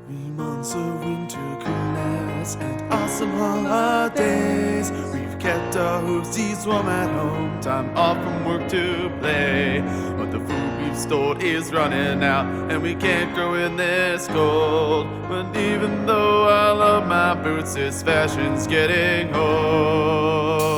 3 months of winter coolness and awesome holidays. We've kept our hoosies warm at home, time off from work to play. But the food we've stored is running out, and we can't grow in this cold. But even though I love my boots, this fashion's getting old.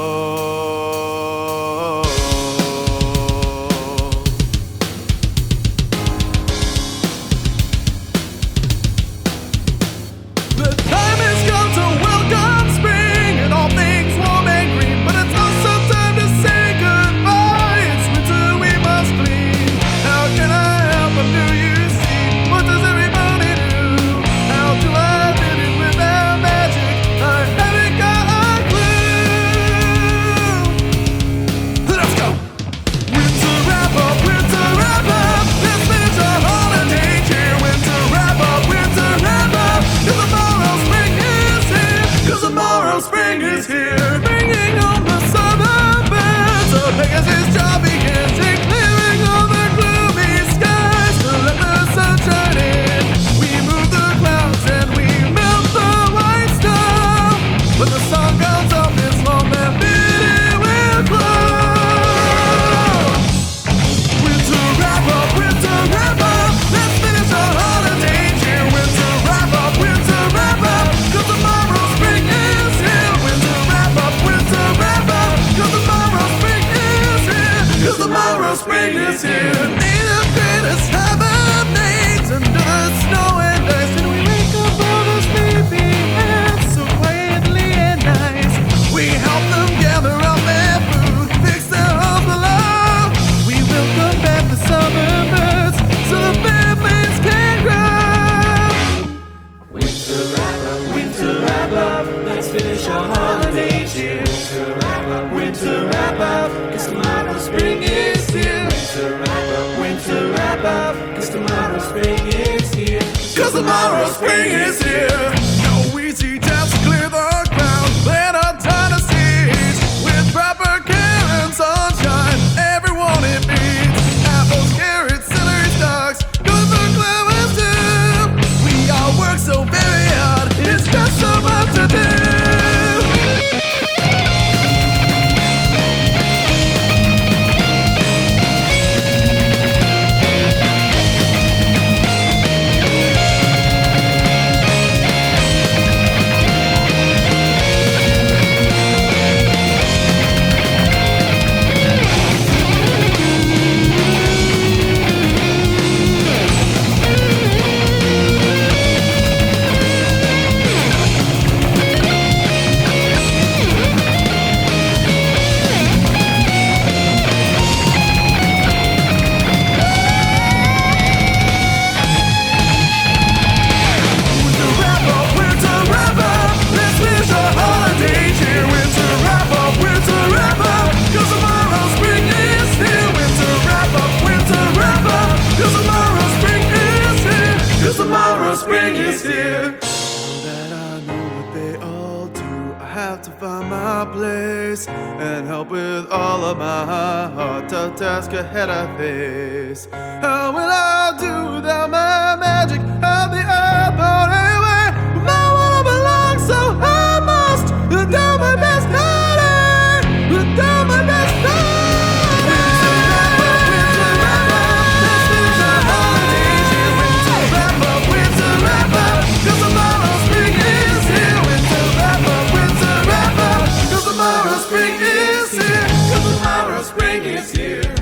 The time has come to welcome spring and all things warm and green, but it's also time to say goodbye. It's winter, we must flee. How can I help? I'm new, you see. What does everybody do? How do I fit in without magic? I haven't got a clue. Let's go! Winter wrap up, winter wrap up. Let's finish our holiday cheer. Winter wrap up, winter wrap up. Tomorrow spring is here, bringing home the southern birds. So Pegasus' job begins in clearing all the gloomy skies to let the sunshine in. We move the clouds and we melt the white snow. When the sun comes up, it's long that it will glow. Winter wrap up, winter wrap up. Let's finish our holiday cheer. Winter wrap up, winter wrap up. 'Cause tomorrow spring is here. Winter wrap up, winter wrap up. 'Cause tomorrow spring is here. 'Cause tomorrow spring is here. May the greatest hibernate under the snow and ice, and we wake up all the sleepy ants so quietly and nice. We help them gather up their food, fix their homes below. We welcome back the summer birds so the families can grow. Winter wrap up, let's finish our holiday cheer. Winter wrap up, 'cause tomorrow spring is here. Winter wrap up, 'cause tomorrow spring is here. 'Cause tomorrow spring is here. No easy task to clear the ground, plant our dynasties with proper care and sunshine. Everyone it needs. Apples, carrots, celery stalks, good for clovers too. We all work so very hard, it's just so much to do. Spring is here. Now that I know what they all do, I have to find my place and help with all of my hard tough tasks ahead I face. How will I do without my magic? How the earth on anyway? My world belongs, so I must do my best, do my best. Spring is here.